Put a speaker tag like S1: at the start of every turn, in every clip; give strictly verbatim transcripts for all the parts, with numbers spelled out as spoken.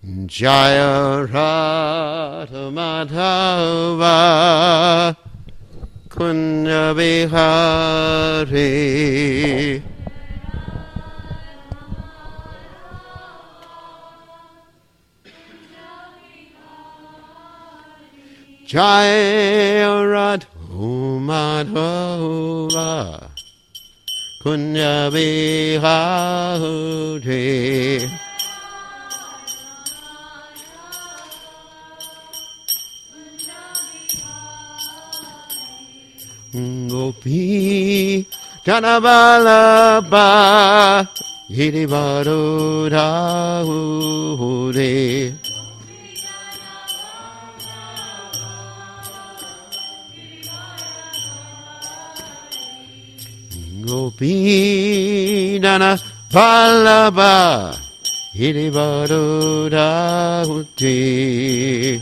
S1: Jaya Radha Madhava Kunja Bihari. Jaya Radha Madhava Kunja Bihari. Gopi Janabalabha Girivaro Rahure. Gopi Janabalabha Girivaro Rahure.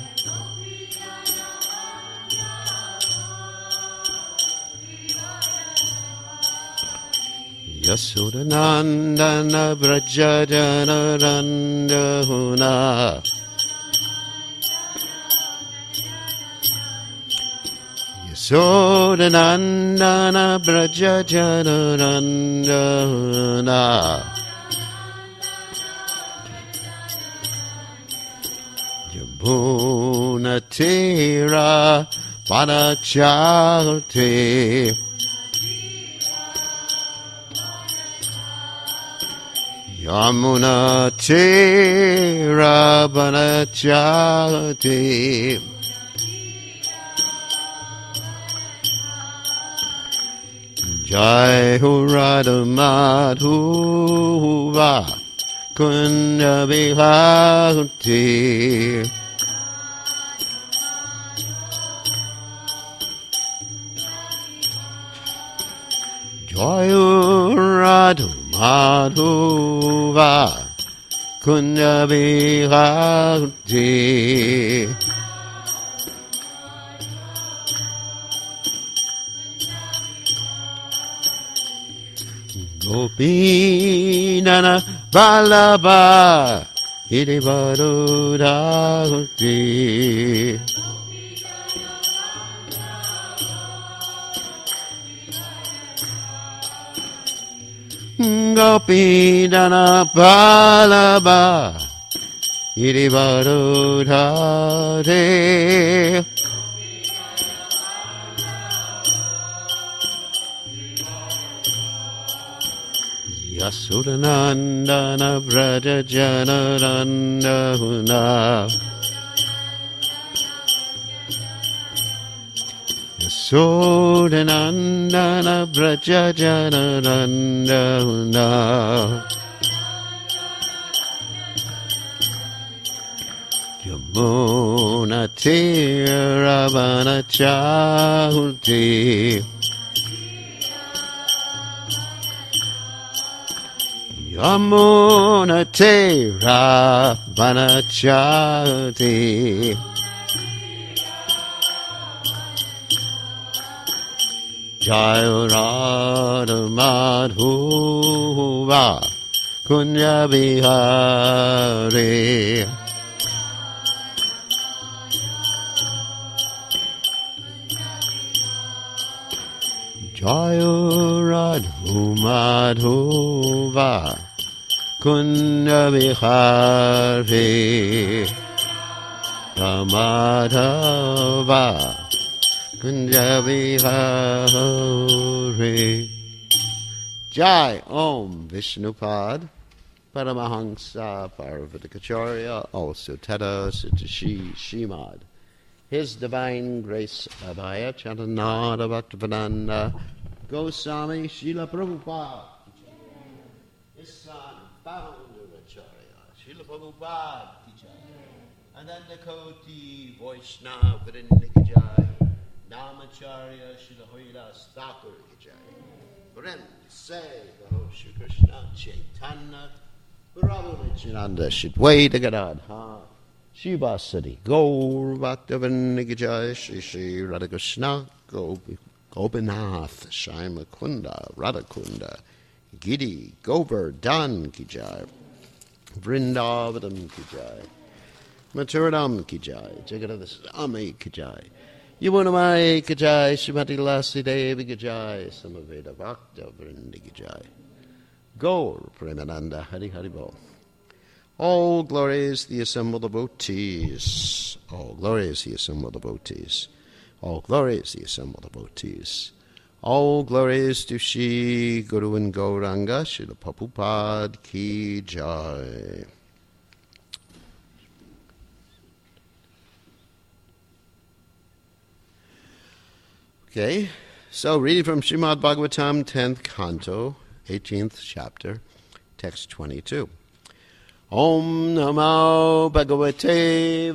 S1: Yasodanandana Brajajana Randahuna. Yasodanandana Brajajana Randahuna. Yamuna Tira Panachate. Yamuna Tira Banachati. Jai Ho Radha Madhuva Kunja Bihari. Jai Ho Radha Madhuva Kunja Bihari. Gopi Nana Vallabha Girivaro Rahure. Gopi Nana Vallabha Girivaro Rahure. Yasudanandana Brajajana Randahuna. Yasodanandana Brajajana Randahuna. Yamuna Tira Banachati. Yamuna Tira Banachati. Jai Radha Madhuva Kunja Bihari. Jai Radha Madhuva Kunja Bihari. Ramadhava Kunja Bihari. Jai Om Vishnupad Paramahansa Parvatakacharya, also Tada Sitashi Shimad. His Divine Grace Abhaya Chatanada Bhaktivedanta Goswami Srila Prabhupada. His son, founder Acharya Srila Prabhupada. Ananda Koti Vaishnava Vrindikajai Namacharya Srila Haridas Thakur Kijai. Vrind say Gaho Shri Krishna Chaitanya Prabhu Nityananda Shidwaita Gadadha Shivasati Gaur Bhaktivinoda Shri Shri Radhakrishna Gopinath Shaima Kunda Radhakunda Giri Govardhan Kijai Vrindavanam Kijai Maturadam ki jai. Jagadadasami ki jai. Yamunamai ki jai. Srimati Lasi Devi ki jai. Samaveda Bhakta Vrindi ki jai. Gaur Premananda Hari Hari Bol. All glories the assembled devotees. All glories the assembled devotees. All glories the assembled devotees. All glories to Shri Guru and Gauranga, Srila Prabhupada ki jai. Okay, so reading from Srimad Bhagavatam, tenth canto, eighteenth chapter, text twenty-two. Om Namo Bhagavate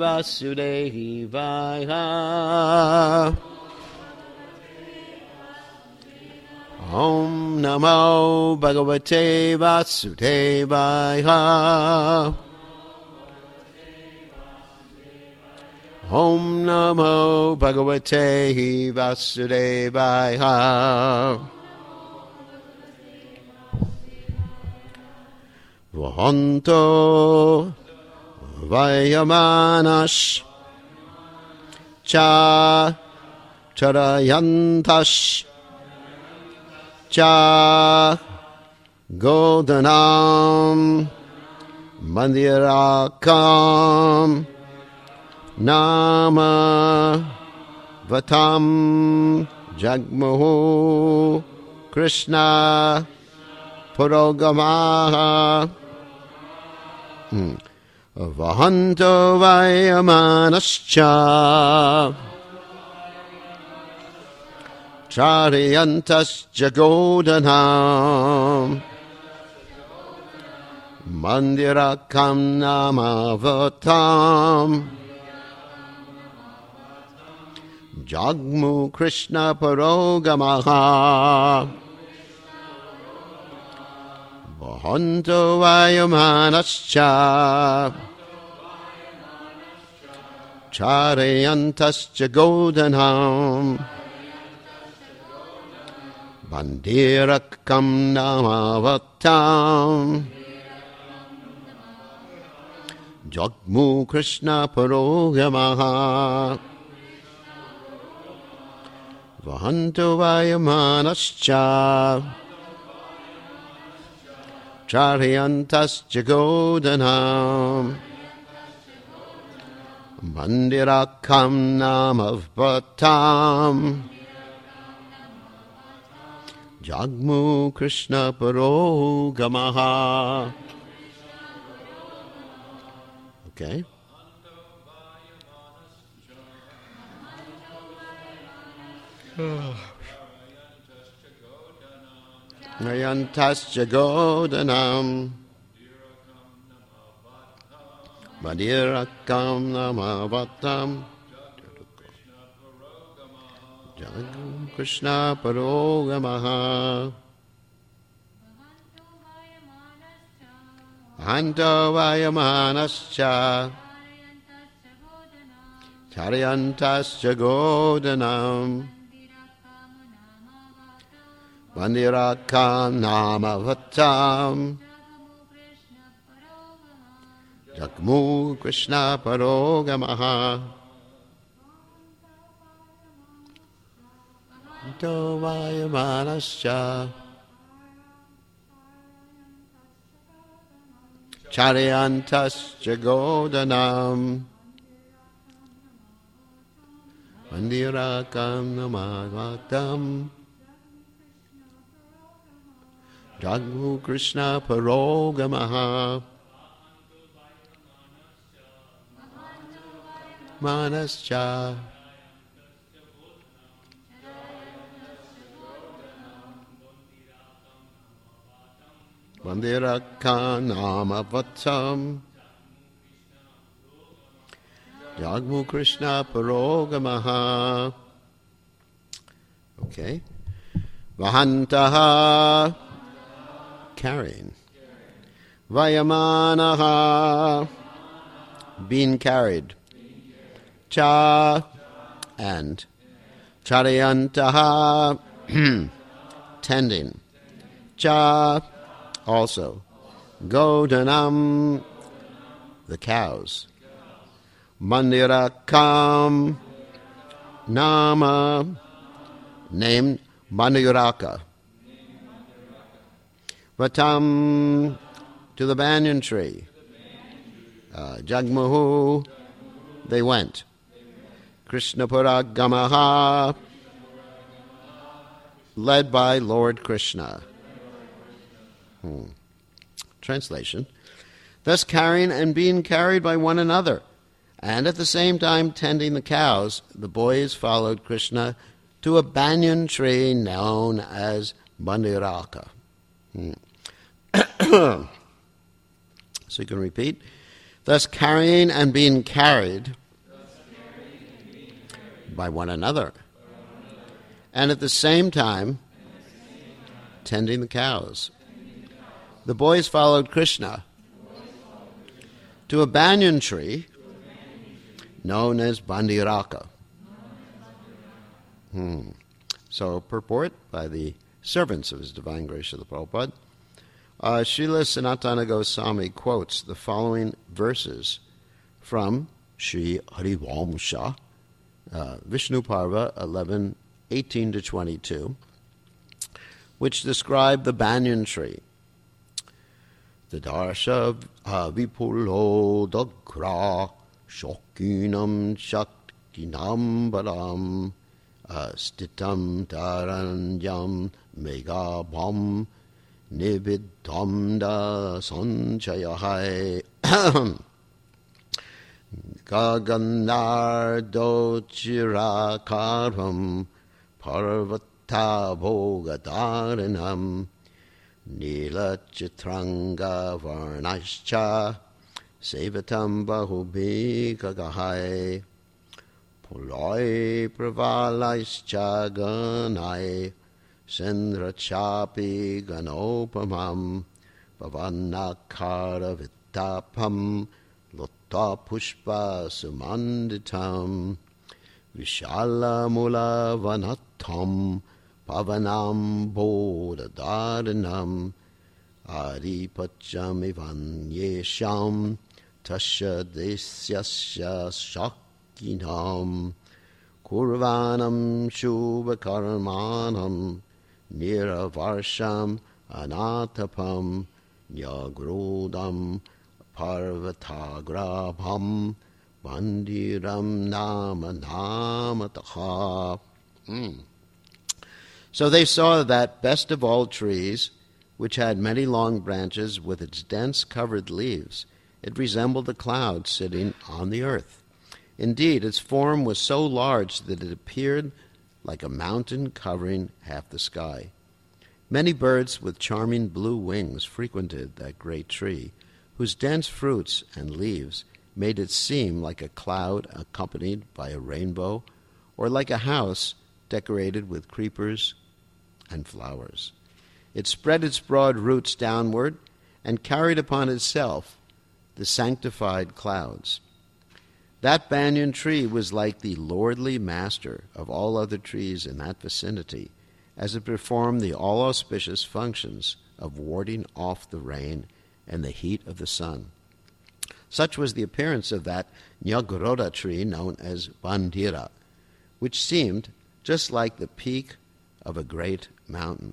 S1: Vasudevaya. Om Namo Bhagavate Vasudevaya. Om Namo Bhagavate Vasudevaya. Vahanto Vayamanas Cha Charayantas Cha Godanam Mandirakam Nama Vatam Jagmoho Krishna Purogamaha hmm. Vahanto Vayamanascha Chariyantas Jagodanam Mandirakam Namavatam Jagmu Krishna Parogamaha Vahanto Vayamanascha Chariyantas Jagodanam Bandirakam Namavatam Jagmu Krishna Parogamaha Vahanto Vayamanascha Chariyantas Jagodanam Mandirakam Namavatam Jagmu Krishna Parogamaha. Okay. Nayantas Jagodanam Madirakam Namavatam Jagam Krishna Parogamaha Anto Vayamanascha Chariyantas Jagodanam Mandirakam Namavatam Jagmu Krishna Parogamaha Anto Vayamanascha Chariyantas Jagodanam Mandirakam Namavatam Jagmu Krishna Parogamaha Manascha Mandirakam Namavatam Jagmu Krishna Parogamaha. Okay. Vahantaha, carrying. Vayamanaha, being carried. Cha, and. Chariyantaha, tending. Cha, also. Godanam, the cows. Mandirakam Nama, named Mandiraka. Vatam, to the banyan tree. Uh, Jagmuhu, they went. Krishnapura Gamaha, led by Lord Krishna. Hmm. Translation. Thus carrying and being carried by one another, and at the same time tending the cows, the boys followed Krishna to a banyan tree known as Mandiraka. Hmm. So you can repeat. Thus carrying and being carried by one another, and at the same time tending the cows. The boys followed Krishna to a banyan tree known as Bandiraka. Hmm. So, purport by the servants of His Divine Grace Srila Prabhupada. Uh, Srila Sanatana Goswami quotes the following verses from Sri Harivamsa, uh, Vishnu Parva eleven eighteen to twenty-two, which describe the banyan tree. Tadarsha vipulo dagra shokinam shaktinam baram stitam taranjam megabham nibiddham da sanchayahai gaganardo chirakaram parvata bhogadaranam Nila chitranga varnascha sevatam bahubhi kagahai puloi pravalaischa ganai sendra chapi ganopamam bhavanakara vittapam lotta pushpa sumanditam vishala mula vanatam Pavanam bodhadaranam adipacham ivan yesham tasya desyasya shakinam kurvanam shubhakarmanam niravarsham anatapam nyagrodam parvatagrabham bandiram nama namataha. Hmm. So they saw that best of all trees, which had many long branches with its dense covered leaves, it resembled a cloud sitting on the earth. Indeed, its form was so large that it appeared like a mountain covering half the sky. Many birds with charming blue wings frequented that great tree, whose dense fruits and leaves made it seem like a cloud accompanied by a rainbow, or like a house decorated with creepers and flowers. It spread its broad roots downward and carried upon itself the sanctified clouds. That banyan tree was like the lordly master of all other trees in that vicinity, as it performed the all-auspicious functions of warding off the rain and the heat of the sun. Such was the appearance of that Nyagroda tree known as Bandira, which seemed just like the peak of a great mountain.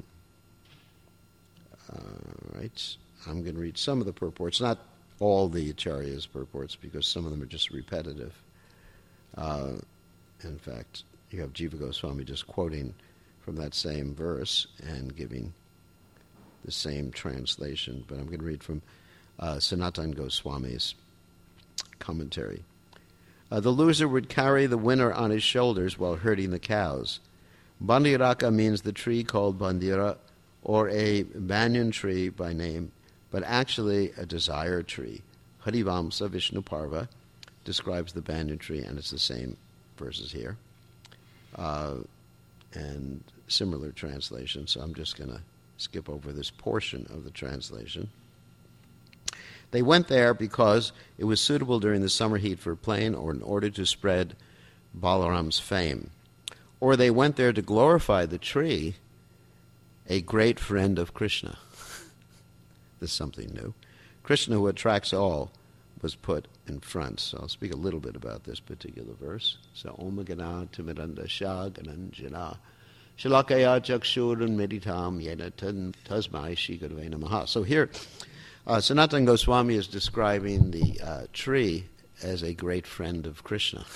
S1: All right, I'm going to read some of the purports, not all the Acharya's purports, because some of them are just repetitive. Uh, in fact, you have Jiva Goswami just quoting from that same verse and giving the same translation, but I'm going to read from uh, Sanatana Goswami's commentary. Uh, the loser would carry the winner on his shoulders while herding the cows. Bandiraka means the tree called Bandira, or a banyan tree by name, but actually a desire tree. Harivamsa Vishnu Parva describes the banyan tree, and it's the same verses here. Uh, and similar translation, so I'm just going to skip over this portion of the translation. They went there because it was suitable during the summer heat for playing, or in order to spread Balaram's fame. Or they went there to glorify the tree, a great friend of Krishna. This is something new. Krishna, who attracts all, was put in front. So I'll speak a little bit about this particular verse. So Om Gana Timiranda Shah Gananjana Shalakaya Chakshurun Meditam Yena Tasmai Shri Gurave Namaha. So here, uh, Sanatana Goswami is describing the uh, tree as a great friend of Krishna.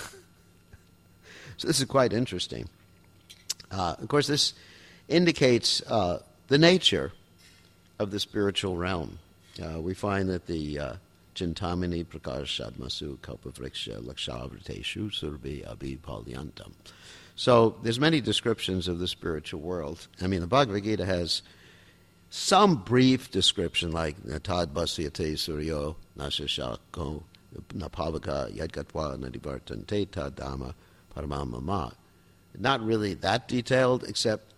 S1: So this is quite interesting. Uh, of course, this indicates uh, the nature of the spiritual realm. Uh, we find that the uh, Chintamani Prakashadmasu Kalpavriksha Lakshavriteshu Surbi Abhi Palyantam. So there's many descriptions of the spiritual world. I mean, the Bhagavad Gita has some brief description, like Tad Basyate Suryo Nashashako Napavaka Yadgatwa Nadivartante Tad Dhamma Paramamama. Not really that detailed, except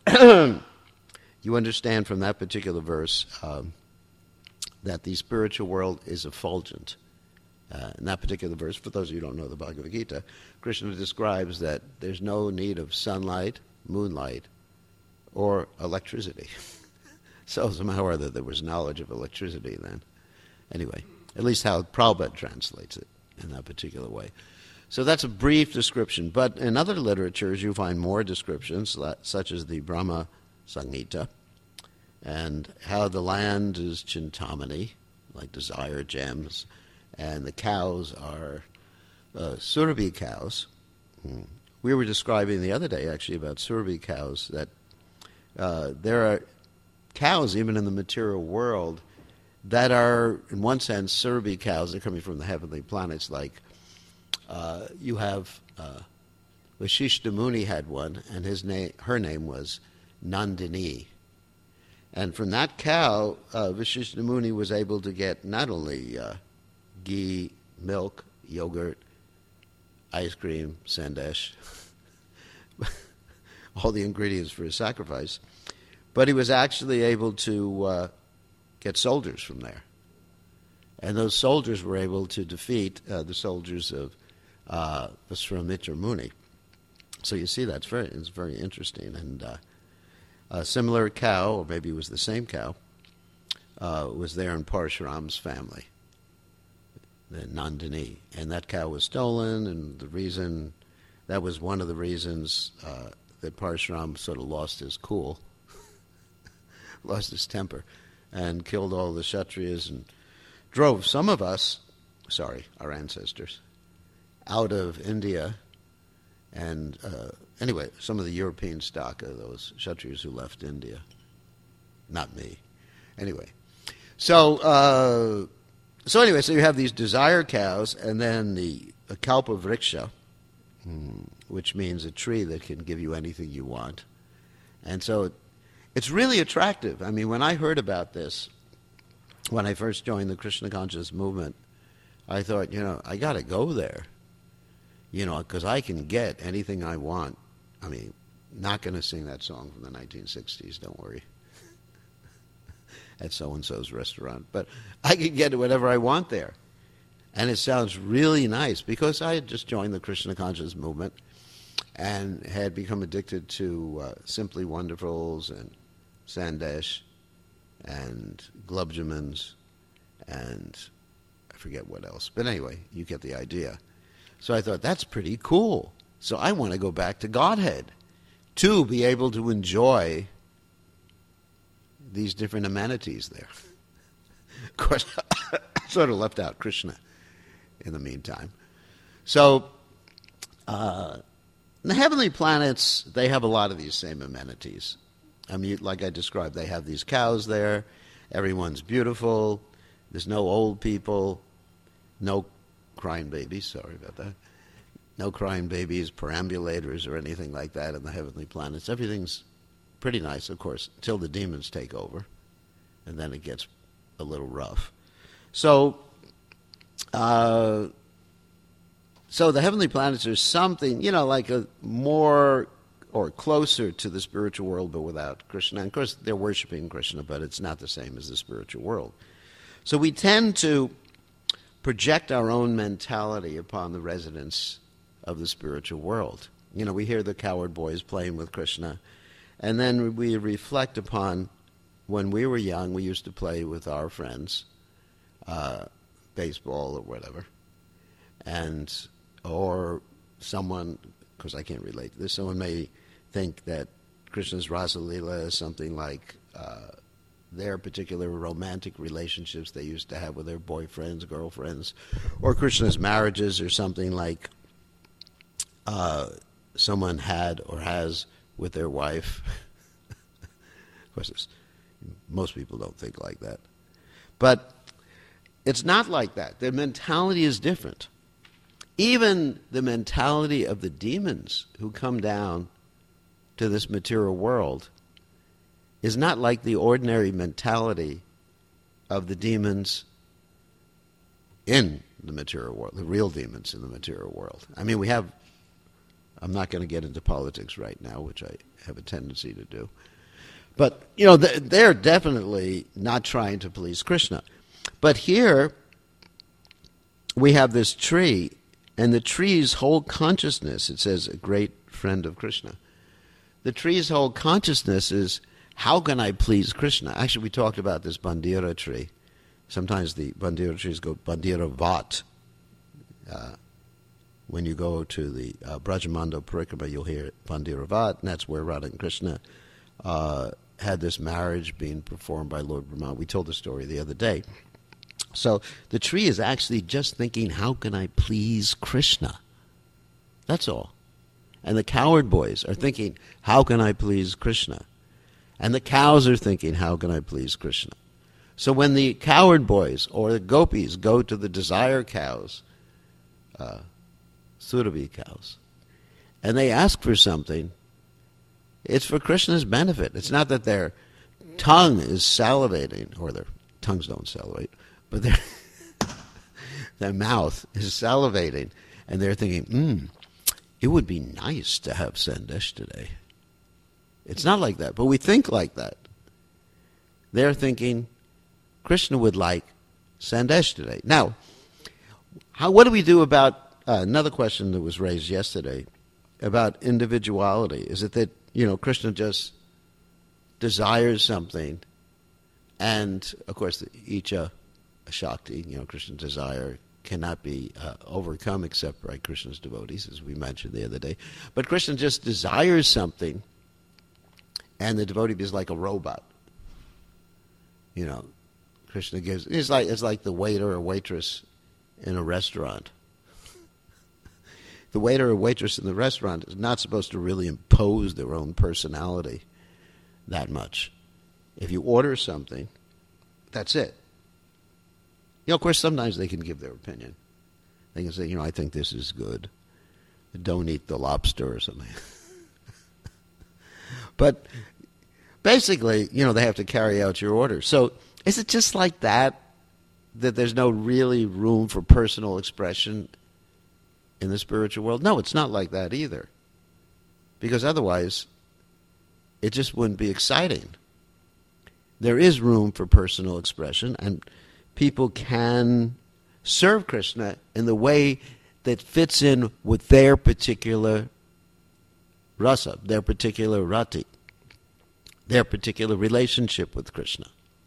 S1: you understand from that particular verse um, that the spiritual world is effulgent. Uh, in that particular verse, for those of you who don't know the Bhagavad Gita, Krishna describes that there's no need of sunlight, moonlight, or electricity. So somehow or other there was knowledge of electricity then. Anyway, at least how Prabhupada translates it in that particular way. So that's a brief description. But in other literatures you find more descriptions, such as the Brahma Samhita, and how the land is Chintamani, like desire gems, and the cows are uh, Surabhi cows. Hmm. We were describing the other day, actually, about Surabhi cows, that uh, there are cows, even in the material world, that are, in one sense, Surabhi cows. They're coming from the heavenly planets. Like uh, you have uh, Vashishta Muni had one, and his name, her name was Nandini. And from that cow, uh, Vashishta Muni was able to get not only uh, ghee, milk, yogurt, ice cream, sandesh, all the ingredients for his sacrifice, but he was actually able to uh, get soldiers from there. And those soldiers were able to defeat uh, the soldiers of uh, Viswamitra Muni. So you see, that's very, it's very interesting. And uh, a similar cow, or maybe it was the same cow, uh, was there in Parshuram's family, the Nandini. And that cow was stolen, and the reason, that was one of the reasons uh, that Parshuram sort of lost his cool, lost his temper, and killed all the Kshatriyas and drove some of us, sorry, our ancestors, out of India. And uh, anyway, some of the European stock of those Kshatriyas who left India. Not me. Anyway. So, uh, so anyway, so you have these desire cows, and then the, the Kalpavriksha, hmm, which means a tree that can give you anything you want. And so it, it's really attractive. I mean, when I heard about this, when I first joined the Krishna conscious movement, I thought, you know, I got to go there. You know, because I can get anything I want. I mean, not going to sing that song from the nineteen sixties, don't worry, at so-and-so's restaurant. But I can get whatever I want there. And it sounds really nice, because I had just joined the Krishna conscious movement and had become addicted to uh, Simply Wonderfuls and Sandesh and Glubjamans and I forget what else. But anyway, you get the idea. So I thought, that's pretty cool. So I want to go back to Godhead to be able to enjoy these different amenities there. Of course, I sort of left out Krishna in the meantime. So uh, the heavenly planets, they have a lot of these same amenities. I mean, like I described, they have these cows there. Everyone's beautiful. There's no old people, no crying babies, sorry about that. No crying babies, perambulators, or anything like that in the heavenly planets. Everything's pretty nice, of course, until the demons take over, and then it gets a little rough. So, uh, so the heavenly planets are something, you know, like a more or closer to the spiritual world, but without Krishna. And of course, they're worshiping Krishna, but it's not the same as the spiritual world. So we tend to project our own mentality upon the residents of the spiritual world. You know, we hear the cowherd boys playing with Krishna, and then we reflect upon when we were young, we used to play with our friends, uh, baseball or whatever. And, or someone, because I can't relate to this, someone may think that Krishna's Rasa Leela is something like uh, their particular romantic relationships they used to have with their boyfriends, girlfriends, or Krishna's marriages or something like uh, someone had or has with their wife. Of course, it's, most people don't think like that. But it's not like that. Their mentality is different. Even the mentality of the demons who come down to this material world is not like the ordinary mentality of the demons in the material world, the real demons in the material world. I mean, we have, I'm not going to get into politics right now, which I have a tendency to do. But, you know, they're definitely not trying to please Krishna. But here, we have this tree, and the tree's whole consciousness, it says, a great friend of Krishna. The tree's whole consciousness is, how can I please Krishna? Actually, we talked about this Bandira tree. Sometimes the Bandira trees go Bandira Vat. Uh, when you go to the uh, Brajamanda Parikrama, you'll hear Bandira Vat, and that's where Radha and Krishna uh, had this marriage being performed by Lord Brahma. We told the story the other day. So the tree is actually just thinking, how can I please Krishna? That's all. And the coward boys are thinking, how can I please Krishna? And the cows are thinking, how can I please Krishna? So when the coward boys or the gopis go to the desire cows, uh, Surabhi cows, and they ask for something, it's for Krishna's benefit. It's not that their tongue is salivating, or their tongues don't salivate, but their, their mouth is salivating, and they're thinking, hmm, it would be nice to have Sandesh today. It's not like that, but we think like that. They're thinking, Krishna would like Sandesh today. Now, how, what do we do about uh, another question that was raised yesterday about individuality? Is it that, you know, Krishna just desires something, and, of course, the Icha Shakti, you know, Krishna's desire, cannot be uh, overcome except by Krishna's devotees, as we mentioned the other day. But Krishna just desires something, and the devotee is like a robot. You know, Krishna gives, it's like, it's like the waiter or waitress in a restaurant. The waiter or waitress in the restaurant is not supposed to really impose their own personality that much. If you order something, that's it. You know, of course, sometimes they can give their opinion. They can say, you know, I think this is good. Don't eat the lobster or something. But basically, you know, they have to carry out your order. So is it just like that, that there's no really room for personal expression in the spiritual world? No, it's not like that either. Because otherwise, it just wouldn't be exciting. There is room for personal expression, and people can serve Krishna in the way that fits in with their particular rasa, their particular rati, their particular relationship with Krishna.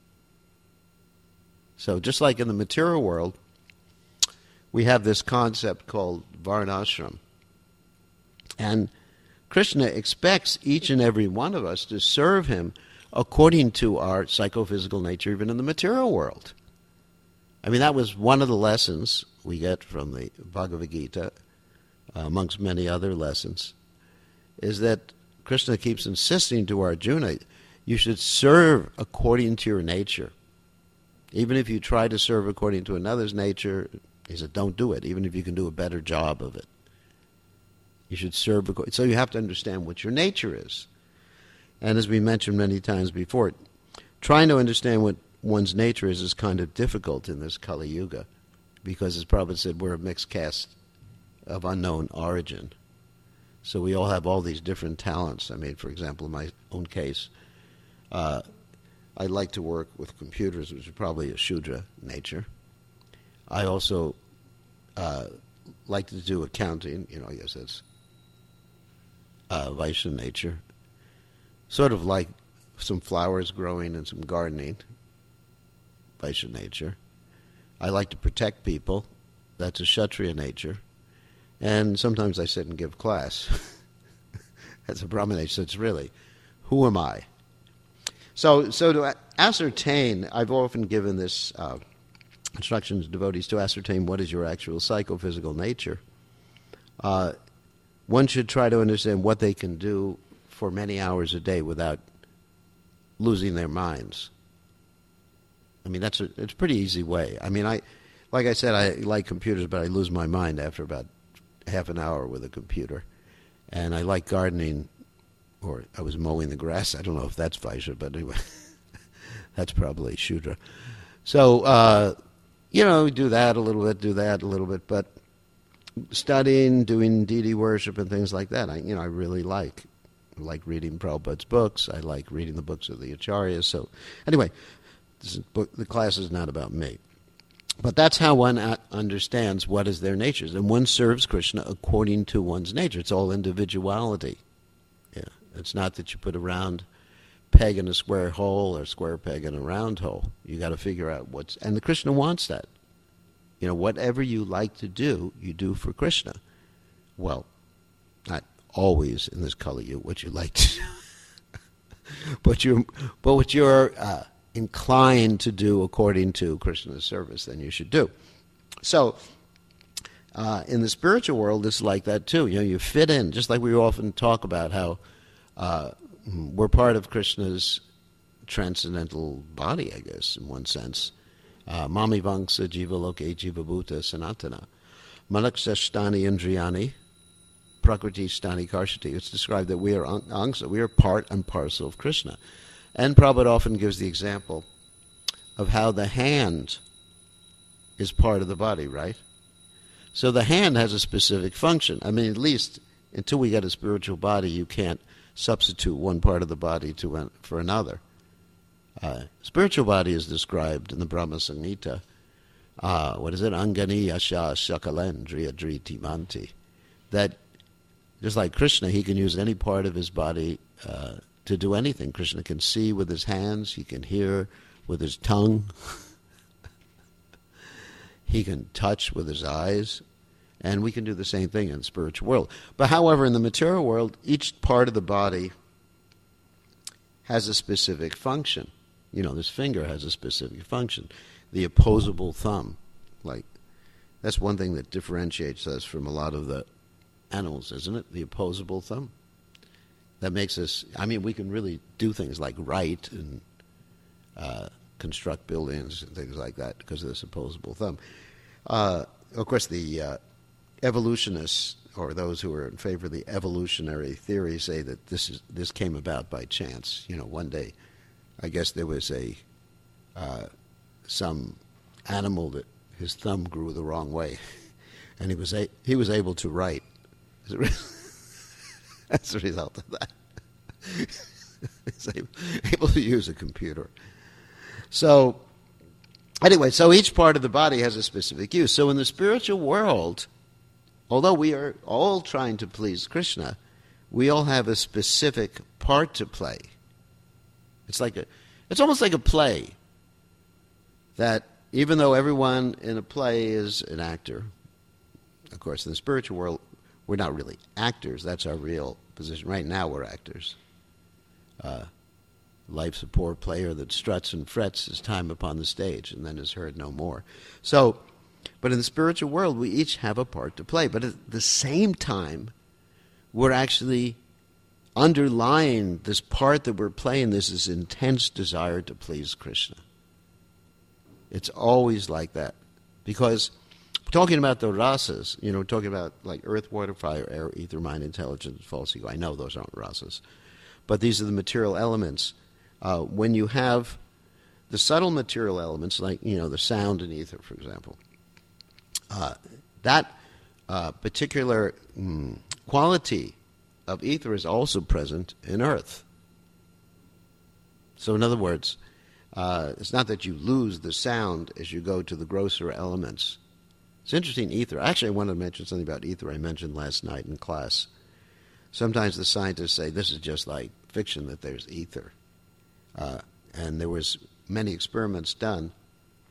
S1: So just like in the material world, we have this concept called varnashram. And Krishna expects each and every one of us to serve him according to our psychophysical nature, even in the material world. I mean, that was one of the lessons we get from the Bhagavad Gita, uh, amongst many other lessons, is that Krishna keeps insisting to Arjuna, you should serve according to your nature. Even if you try to serve according to another's nature, he said, don't do it, even if you can do a better job of it. You should serve according. So you have to understand what your nature is. And as we mentioned many times before, trying to understand what one's nature is is kind of difficult in this Kali Yuga, because as Prabhupada said, we're a mixed caste of unknown origin. So we all have all these different talents. I mean, for example, in my own case, uh, I like to work with computers, which is probably a Shudra nature. I also uh, like to do accounting. You know, I guess that's uh, Vaishya nature. Sort of like some flowers growing and some gardening, Vaishya nature. I like to protect people. That's a Kshatriya nature. And sometimes I sit and give class. That's a Brahma nature. So it's really, who am I? So, so to ascertain, I've often given this uh, instruction to devotees to ascertain what is your actual psychophysical nature. Uh, one should try to understand what they can do for many hours a day without losing their minds. I mean, that's a, it's a pretty easy way. I mean, I, like I said, I like computers, but I lose my mind after about half an hour with a computer. And I like gardening, or I was mowing the grass. I don't know if that's Vaishya, but anyway, that's probably Shudra. So, uh, you know, do that a little bit, do that a little bit, but studying, doing deity worship and things like that, I, you know, I really like. I like reading Prabhupada's books. I like reading the books of the Acharyas. So, anyway, this is book, the class is not about me. But that's how one understands what is their natures. And one serves Krishna according to one's nature. It's all individuality. Yeah. It's not that you put a round peg in a square hole or a square peg in a round hole. You got to figure out what's... And the Krishna wants that. You know, whatever you like to do, you do for Krishna. Well, not always in this Kali Yuga what you like to do. but, you, but what you're uh, inclined to do according to Krishna's service, then you should do. So, uh, in the spiritual world, it's like that too. You know, you fit in, just like we often talk about how uh, we're part of Krishna's transcendental body, I guess, in one sense. Uh, Mami Vangsa Jiva Loke Jiva Bhuta Sanatana. Manaksashtani Indriyani Prakriti Stani Karshati. It's described that we are angsa, we are part and parcel of Krishna. And Prabhupada often gives the example of how the hand is part of the body, right? So the hand has a specific function. I mean, at least until we get a spiritual body, you can't substitute one part of the body to an, for another. Uh, spiritual body is described in the Brahma Samhita. Uh, what is it? Angani Asha Shakalendriya Driti Manti. That just like Krishna, he can use any part of his body uh, to do anything. Krishna can see with his hands. He can hear with his tongue. He can touch with his eyes. And we can do the same thing in the spiritual world. But however, in the material world, each part of the body has a specific function. You know, this finger has a specific function. The opposable thumb, like, that's one thing that differentiates us from a lot of the animals, isn't it? The opposable thumb. That makes us, I mean, we can really do things like write and uh, construct buildings and things like that because of this opposable thumb. Uh, of course, the uh, evolutionists, or those who are in favor of the evolutionary theory, say that this is this came about by chance. You know, one day, I guess there was a uh, some animal that his thumb grew the wrong way, and he was a, he was able to write. As a result of that, he's able, able to use a computer. So, anyway, so each part of the body has a specific use. So in the spiritual world, although we are all trying to please Krishna, we all have a specific part to play. It's like a, it's almost like a play. That even though everyone in a play is an actor, of course, in the spiritual world, we're not really actors. That's our real position. Right now, we're actors. Uh, life's a poor player that struts and frets his time upon the stage and then is heard no more. So, but in the spiritual world, we each have a part to play. But at the same time, we're actually underlying this part that we're playing, this is intense desire to please Krishna. It's always like that. Because talking about the rasas, you know, talking about like earth, water, fire, air, ether, mind, intelligence, false ego. I know those aren't rasas. But these are the material elements. Uh, when you have the subtle material elements, like, you know, the sound in ether, for example, uh, that uh, particular mm, quality of ether is also present in earth. So in other words, uh, it's not that you lose the sound as you go to the grosser elements. It's interesting, ether. Actually, I wanted to mention something about ether I mentioned last night in class. Sometimes the scientists say this is just like fiction, that there's ether. Uh, and there was many experiments done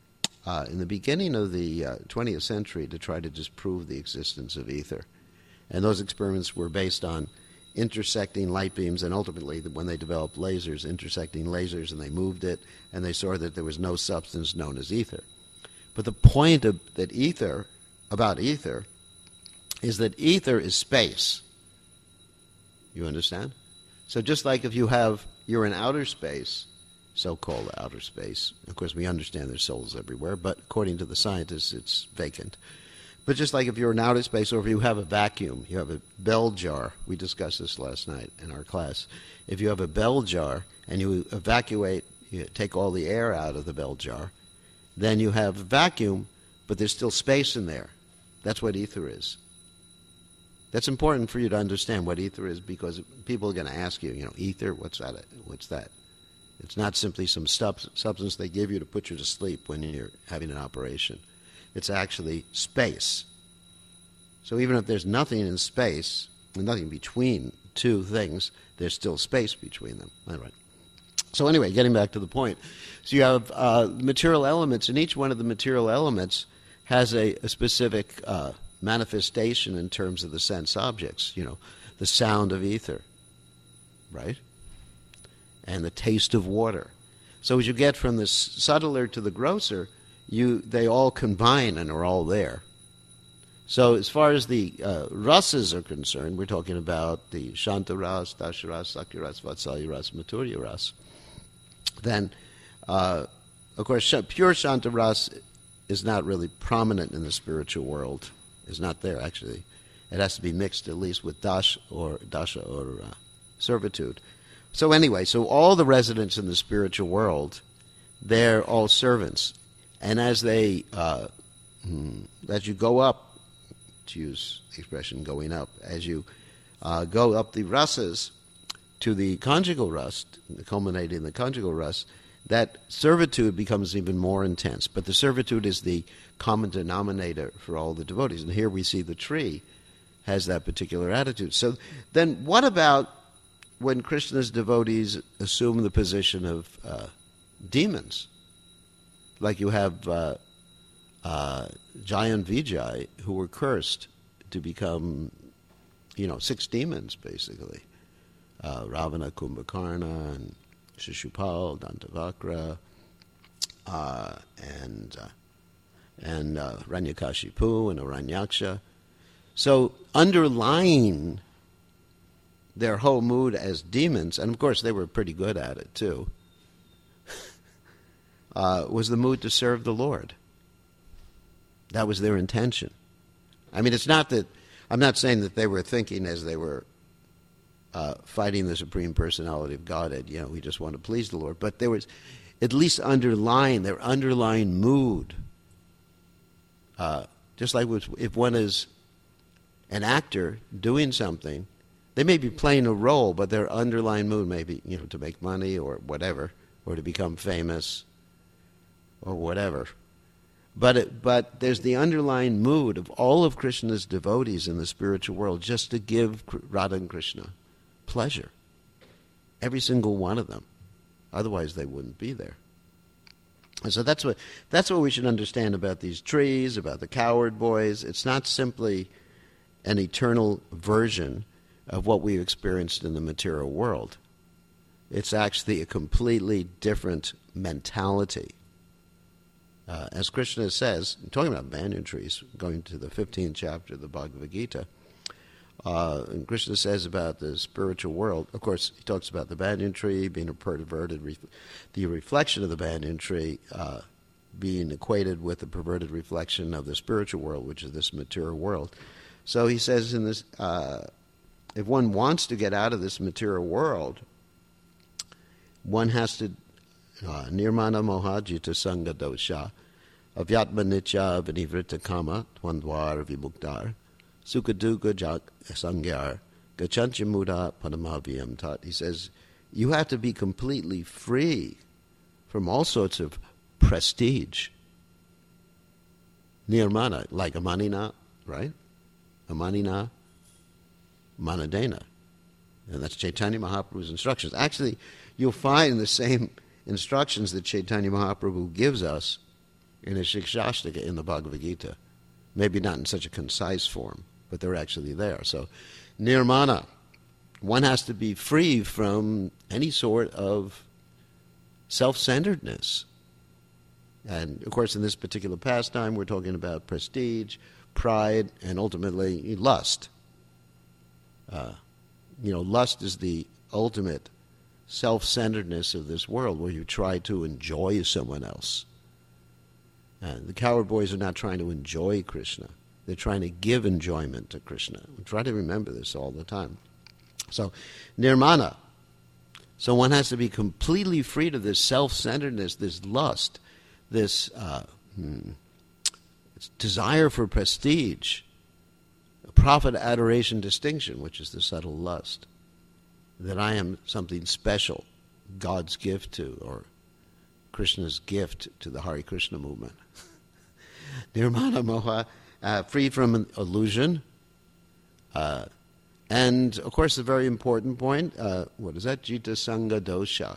S1: uh, in the beginning of the uh, twentieth century to try to disprove the existence of ether. And those experiments were based on intersecting light beams, and ultimately, when they developed lasers, intersecting lasers, and they moved it, and they saw that there was no substance known as ether. But the point of that ether, about ether, is that ether is space. You understand? So just like if you have, you're in outer space, so-called outer space. Of course, we understand there's souls everywhere, but according to the scientists, it's vacant. But just like if you're in outer space, or if you have a vacuum, you have a bell jar. We discussed this last night in our class. If you have a bell jar and you evacuate, you take all the air out of the bell jar, then you have a vacuum, but there's still space in there. That's what ether is. That's important for you to understand what ether is, because people are going to ask you, you know, ether, what's that? What's that? It's not simply some stuff, substance they give you to put you to sleep when you're having an operation. It's actually space. So even if there's nothing in space, nothing between two things, there's still space between them. All right. So anyway, getting back to the point. So you have uh, material elements, and each one of the material elements has a, a specific uh, manifestation in terms of the sense objects. You know, the sound of ether, right? And the taste of water. So as you get from the subtler to the grosser, you they all combine and are all there. So as far as the uh, rasas are concerned, we're talking about the Shanta ras, Dasha ras, Sakya ras, Vatsalya ras, Mathurya ras. Then, uh, of course, pure Shanta ras is not really prominent in the spiritual world. It's not there, actually. It has to be mixed at least with dash or dasha or uh, servitude. So anyway, so all the residents in the spiritual world, they're all servants. And as they, uh, as you go up, to use the expression going up, as you uh, go up the rasas to the conjugal rust, culminating in the conjugal rust, that servitude becomes even more intense. But the servitude is the common denominator for all the devotees. And here we see the tree has that particular attitude. So then what about when Krishna's devotees assume the position of uh, demons? Like you have uh, uh, Jai and Vijay, who were cursed to become, you know, six demons, basically. Uh, Ravana, Kumbhakarna, and Shishupal, Dantavakra, uh, and uh, and uh, Ranyakashipu and Aranyaksha. So underlying their whole mood as demons, and of course they were pretty good at it too, uh, was the mood to serve the Lord. That was their intention. I mean, it's not that, I'm not saying that they were thinking as they were uh, fighting the Supreme Personality of Godhead, you know, we just want to please the Lord, but there was at least underlying, their underlying mood, uh, just like if one is an actor doing something, they may be playing a role, but their underlying mood may be, you know, to make money or whatever, or to become famous or whatever. But it, but there's the underlying mood of all of Krishna's devotees in the spiritual world just to give Radha and Krishna pleasure. Every single one of them. Otherwise they wouldn't be there. And so that's what that's what we should understand about these trees, about the cowherd boys. It's not simply an eternal version of what we've experienced in the material world. It's actually a completely different mentality. Uh, as Krishna says, talking about banyan trees, going to the fifteenth chapter of the Bhagavad Gita, uh, and Krishna says about the spiritual world, of course, he talks about the banyan tree being a perverted, re- the reflection of the banyan tree uh, being equated with the perverted reflection of the spiritual world, which is this material world. So he says in this, uh, if one wants to get out of this material world, one has to Uh, nirmana moha jita sangha dosha avyatma nitya vinivrita kama twandwar vimuktar sukha dukkha jak sangyar gachancha muda padamavyam tat. He says you have to be completely free from all sorts of prestige. Nirmana, like amanina, right? Amanina, manadena. And that's Chaitanya Mahaprabhu's instructions. Actually, you'll find the same instructions that Chaitanya Mahaprabhu gives us in a Shikshashtaka in the Bhagavad Gita. Maybe not in such a concise form, but they're actually there. So, nirmana, one has to be free from any sort of self-centeredness. And, of course, in this particular pastime, we're talking about prestige, pride, and ultimately lust. Uh, you know, lust is the ultimate self-centeredness of this world, where you try to enjoy someone else. Uh, the coward boys are not trying to enjoy Krishna. They're trying to give enjoyment to Krishna. We try to remember this all the time. So, nirmana. So one has to be completely freed of this self-centeredness, this lust, this uh, hmm, desire for prestige, profit, adoration, distinction, which is the subtle lust, that I am something special, God's gift to, or Krishna's gift to the Hare Krishna movement. Nirmana moha, uh, free from illusion. Uh, and, of course, a very important point, uh, what is that? Jita Sangha Dosha.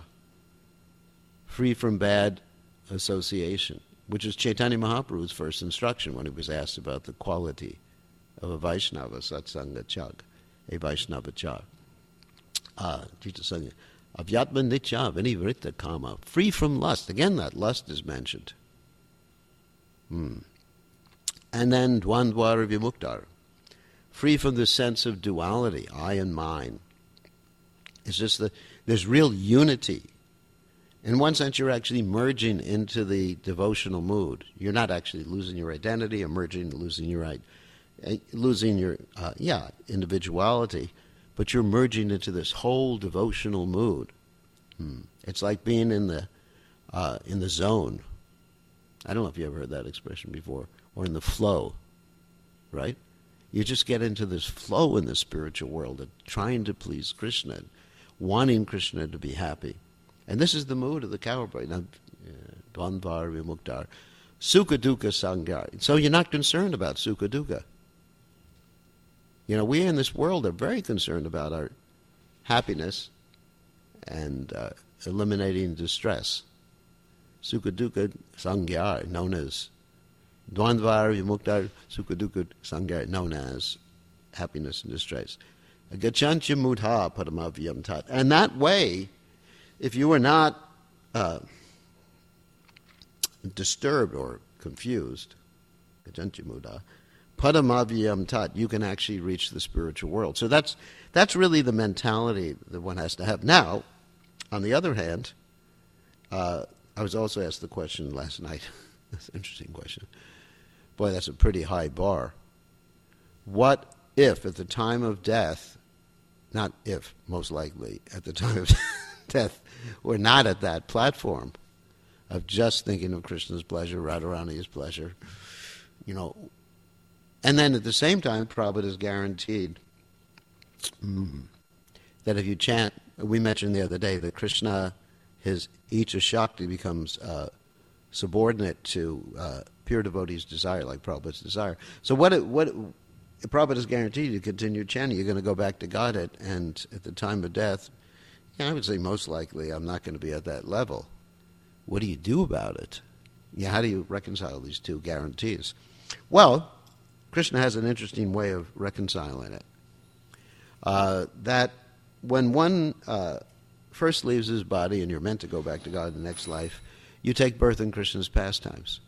S1: Free from bad association, which is Chaitanya Mahaprabhu's first instruction when he was asked about the quality of a Vaishnava, Satsanga Chag, a Vaishnava Chag. Uh, Jita Sangha. Avyatma Nitya Vinivrita Kama. Free from lust. Again, that lust is mentioned. Hmm. And then Dvandva Vimuktar. Free from the sense of duality, I and mine. It's just that there's real unity. In one sense, you're actually merging into the devotional mood. You're not actually losing your identity, or merging, losing your, uh, losing your, uh, yeah, individuality. But you're merging into this whole devotional mood. Hmm. It's like being in the uh, in the zone. I don't know if you ever heard that expression before, or in the flow, right? You just get into this flow in the spiritual world of trying to please Krishna, wanting Krishna to be happy. And this is the mood of the coward boy. Now, Dvandvar Vimuktar. Sukha Dukkha Sangar. So you're not concerned about Sukha Dukkha. You know, we in this world are very concerned about our happiness and uh, eliminating distress. Sukha Dukkha Sangyar, known as Dvandvar Vimuktar, Sukha Dukkha Sangyar, known as happiness and distress. Gachancha Mudha Padamavyam Tat. And that way, if you are not uh, disturbed or confused, Gachancha Mudha, Padamavyam Tat, you can actually reach the spiritual world. So that's that's really the mentality that one has to have. Now, on the other hand, uh, I was also asked the question last night. That's an interesting question. Boy, that's a pretty high bar. What if at the time of death, not if, most likely, at the time of death, we're not at that platform of just thinking of Krishna's pleasure, Radharani's pleasure, you know. And then at the same time, Prabhupada is guaranteed mm, that if you chant, we mentioned the other day that Krishna, his Icha Shakti becomes uh, subordinate to uh, pure devotees' desire, like Prabhupada's desire. So what it, what it, Prabhupada is guaranteed to continue chanting. You're going to go back to Godhead, and at the time of death, yeah, I would say most likely I'm not going to be at that level. What do you do about it? Yeah, how do you reconcile these two guarantees? Well, Krishna has an interesting way of reconciling it. Uh, that when one uh, first leaves his body and you're meant to go back to God in the next life, you take birth in Krishna's pastimes.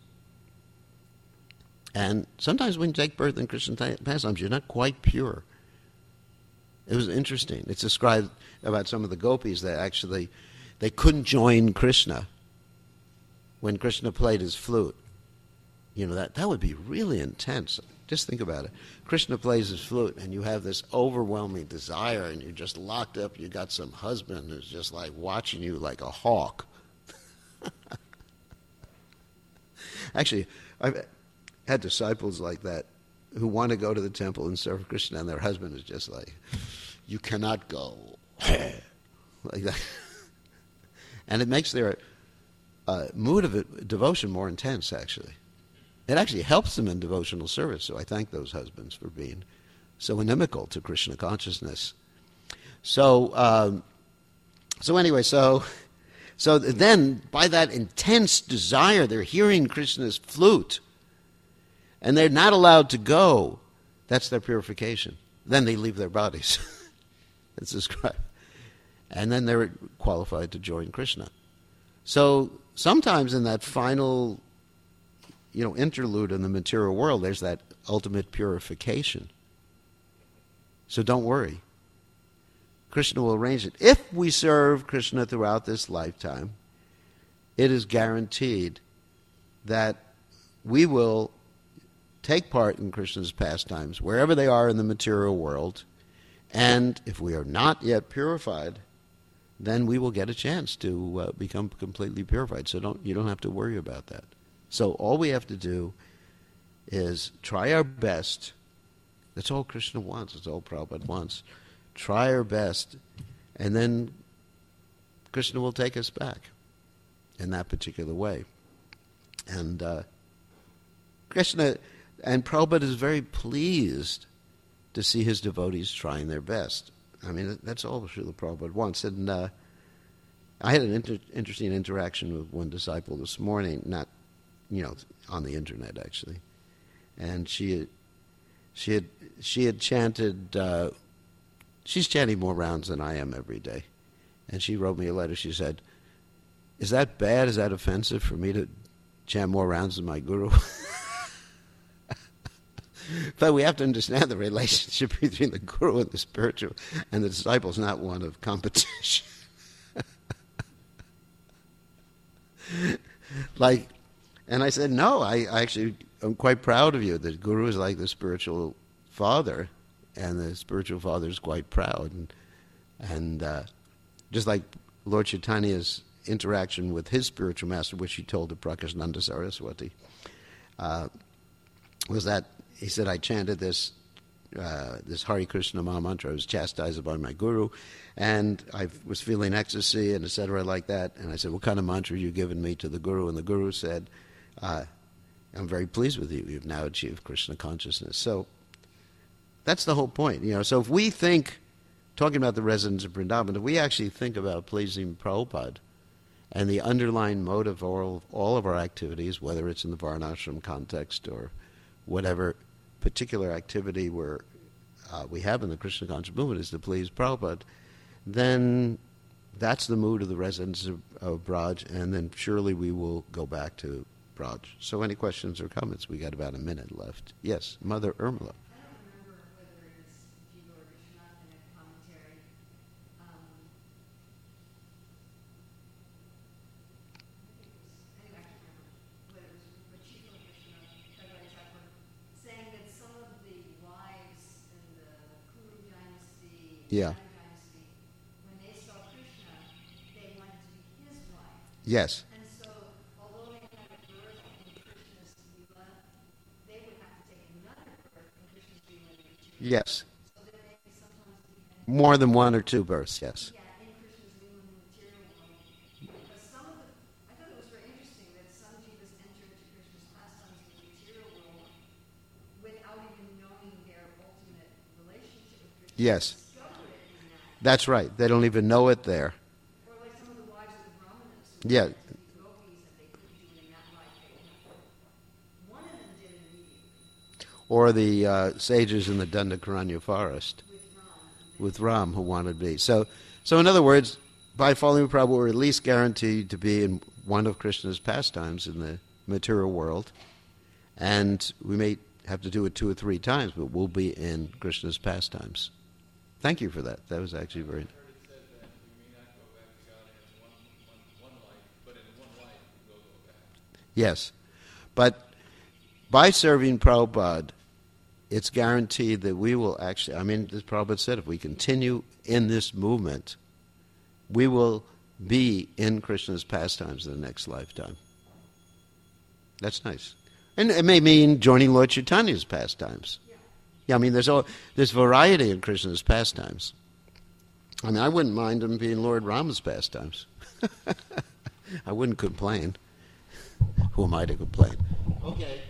S1: And sometimes when you take birth in Krishna's pastimes, you're not quite pure. It was interesting. It's described about some of the gopis that actually, they couldn't join Krishna when Krishna played his flute. You know, that, that would be really intense. Just think about it. Krishna plays his flute, and you have this overwhelming desire, and you're just locked up. You got some husband who's just like watching you like a hawk. Actually, I've had disciples like that who want to go to the temple and serve Krishna, and their husband is just like, you cannot go. Like that. And it makes their uh, mood of it, devotion more intense, actually. It actually helps them in devotional service, so I thank those husbands for being so inimical to Krishna consciousness. So, um, so anyway, so So then, by that intense desire, they're hearing Krishna's flute, and they're not allowed to go. That's their purification. Then they leave their bodies. That's described. And then they're qualified to join Krishna. So sometimes in that final, you know, interlude in the material world, there's that ultimate purification. So don't worry. Krishna will arrange it. If we serve Krishna throughout this lifetime, it is guaranteed that we will take part in Krishna's pastimes wherever they are in the material world, and if we are not yet purified, then we will get a chance to uh, become completely purified. So don't you don't have to worry about that. So all we have to do is try our best. That's all Krishna wants. That's all Prabhupada wants. Try our best, and then Krishna will take us back in that particular way. And uh, Krishna and Prabhupada is very pleased to see his devotees trying their best. I mean, that's all Srila Prabhupada wants. And uh, I had an inter- interesting interaction with one disciple this morning, not, you know, on the internet actually, and she had, she had she had chanted. Uh, she's chanting more rounds than I am every day, and she wrote me a letter. She said, "Is that bad? Is that offensive for me to chant more rounds than my guru?" But we have to understand the relationship between the guru and the spiritual and the disciple is not one of competition. Like, and I said, no, I, I actually am quite proud of you. The guru is like the spiritual father, and the spiritual father is quite proud. And, and uh, just like Lord Chaitanya's interaction with his spiritual master, which he told to Prakashananda Saraswati, uh, was that he said, I chanted this uh, this Hare Krishna Maha Mantra. I was chastised by my guru, and I was feeling ecstasy and et cetera like that. And I said, what kind of mantra are you giving me to the guru? And the guru said, uh, I'm very pleased with you. You've now achieved Krishna consciousness. So that's the whole point. You know. So if we think, talking about the residents of Vrindavan, if we actually think about pleasing Prabhupada and the underlying motive of all, all of our activities, whether it's in the Varnashram context or whatever particular activity we're, uh, we have in the Krishna conscious movement is to please Prabhupada, then that's the mood of the residents of, of Braj, and then surely we will go back to Braj. So any questions or comments? We got about a minute left. Yes, Mother Urmila. Yeah.
S2: When they saw Krishna, they wanted to be his wife.
S1: Yes.
S2: And so, although they had a birth in Krishna's Leela, they would have to take another birth in Krishna's Leela.
S1: Yes.
S2: So there may be sometimes
S1: more than one or two births, yes.
S2: Yeah, in Krishna's Leela in the material world. Because some of the, I thought it was very interesting that some jivas enter into Krishna's pastimes in the material world without even knowing their ultimate relationship with Krishna.
S1: Yes. That's right. They don't even know it there.
S2: Or like some of the wives of the Brahmanas.
S1: Yeah.
S2: Gopis that they couldn't do in that life. One of them did immediately.
S1: Or the uh, sages in the Dandakaranya forest with Ram who wanted to be. So, so in other words, by following Prabhupada, we're at least guaranteed to be in one of Krishna's pastimes in the material world. And we may have to do it two or three times, but we'll be in Krishna's pastimes. Thank you for that. That was actually very... Yes. But by serving Prabhupada, it's guaranteed that we will actually... I mean, as Prabhupada said, if we continue in this movement, we will be in Krishna's pastimes in the next lifetime. That's nice. And it may mean joining Lord Chaitanya's pastimes. Yeah, I mean, there's all, there's variety in Krishna's pastimes. I mean, I wouldn't mind him being Lord Rama's pastimes. I wouldn't complain. Who am I to complain? Okay.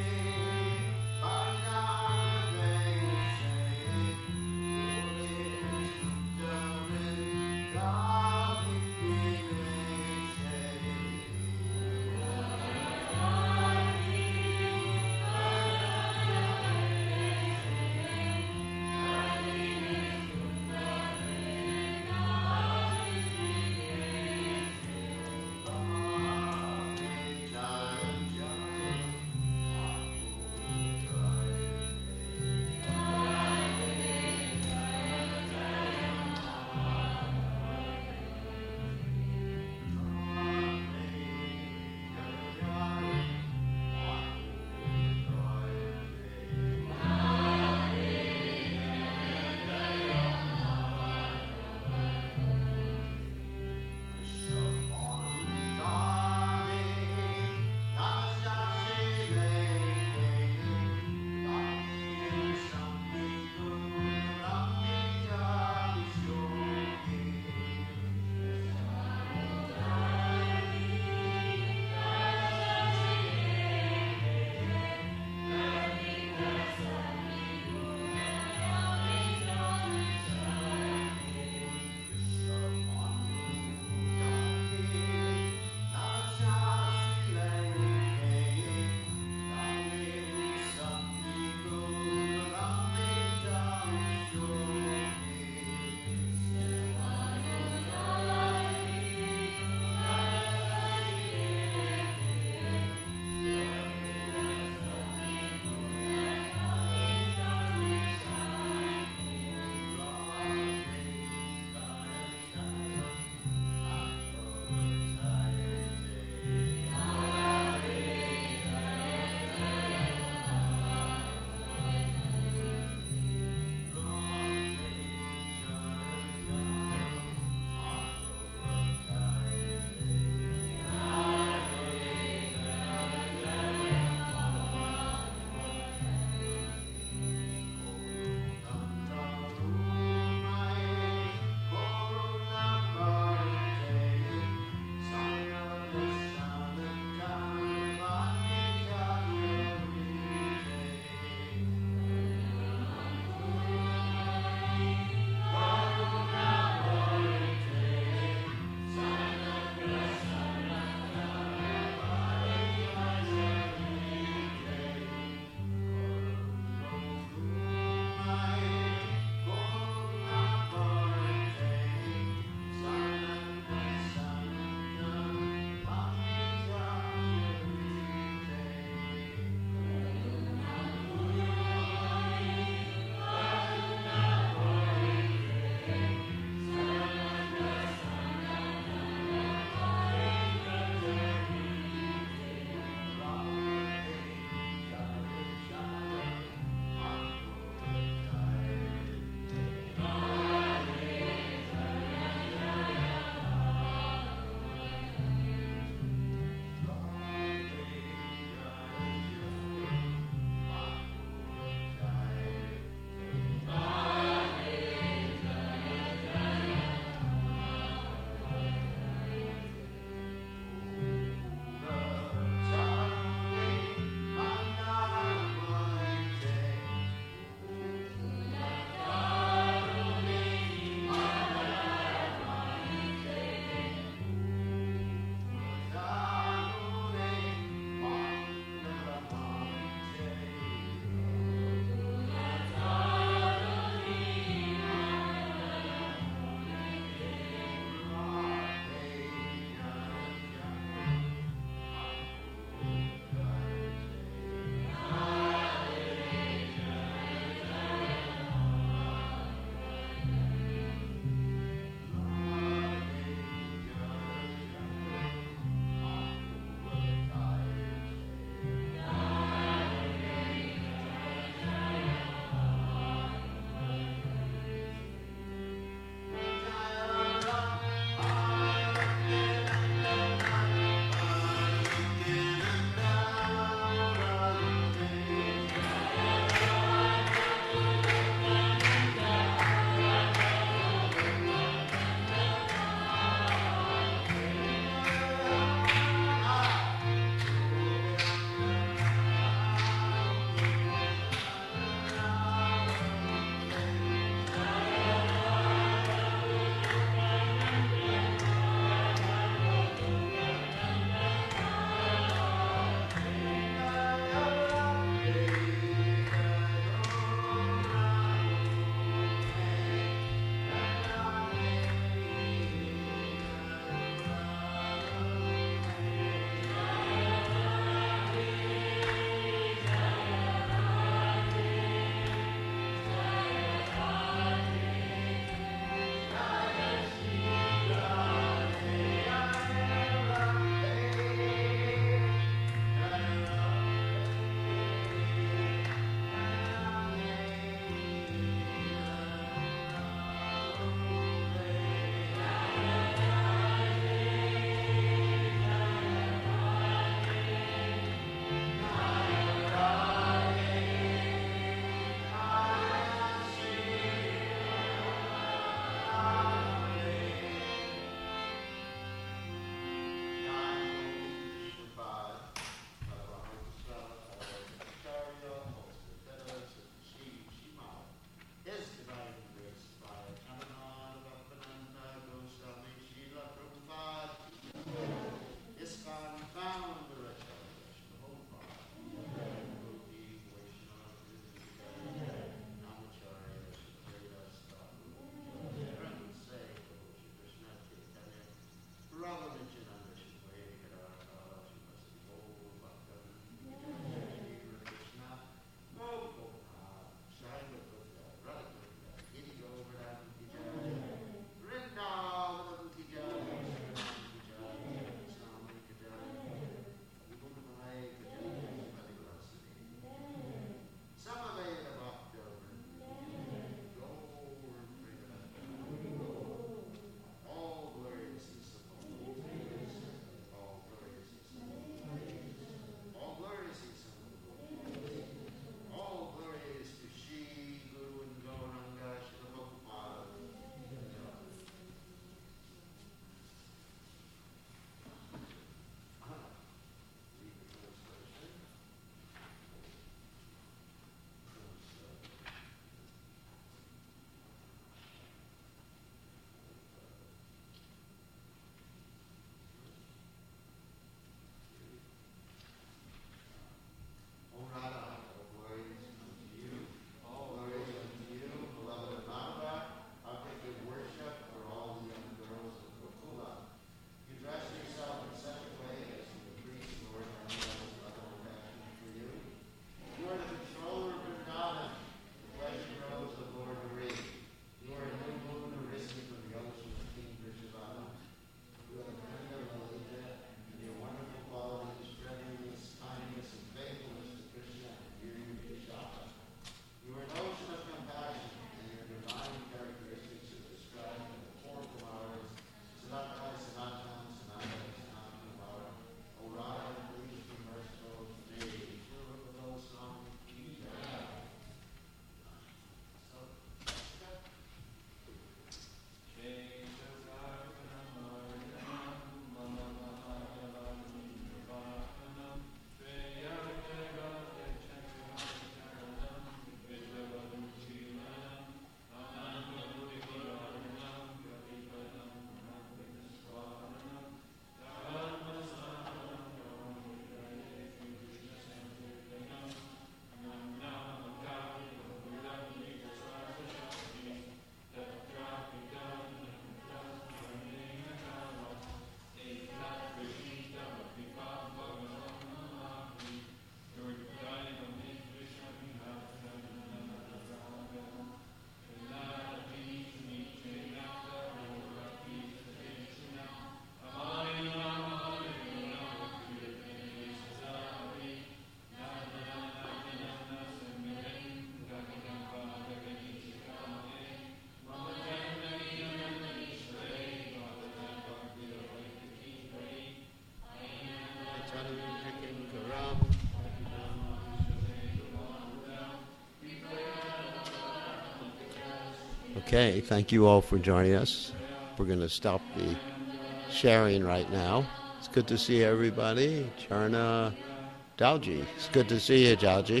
S1: Okay, thank you all for joining us. We're going to stop the sharing right now. It's good to see everybody. Charna Dauji. It's good to see you, Dauji.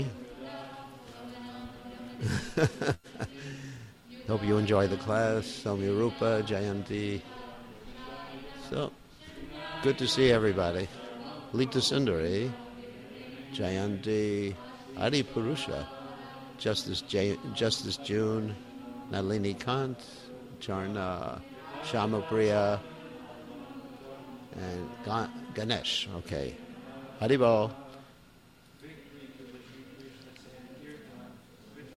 S1: Hope you enjoy the class. Somya Rupa, Jayanti. So, good to see everybody. Lita Sundari, Jayanti, Adi Purusha, Justice, J- Justice June, Nalini Kant, Charna, Shamapriya, and Ga- Ganesh. Okay. Haribol.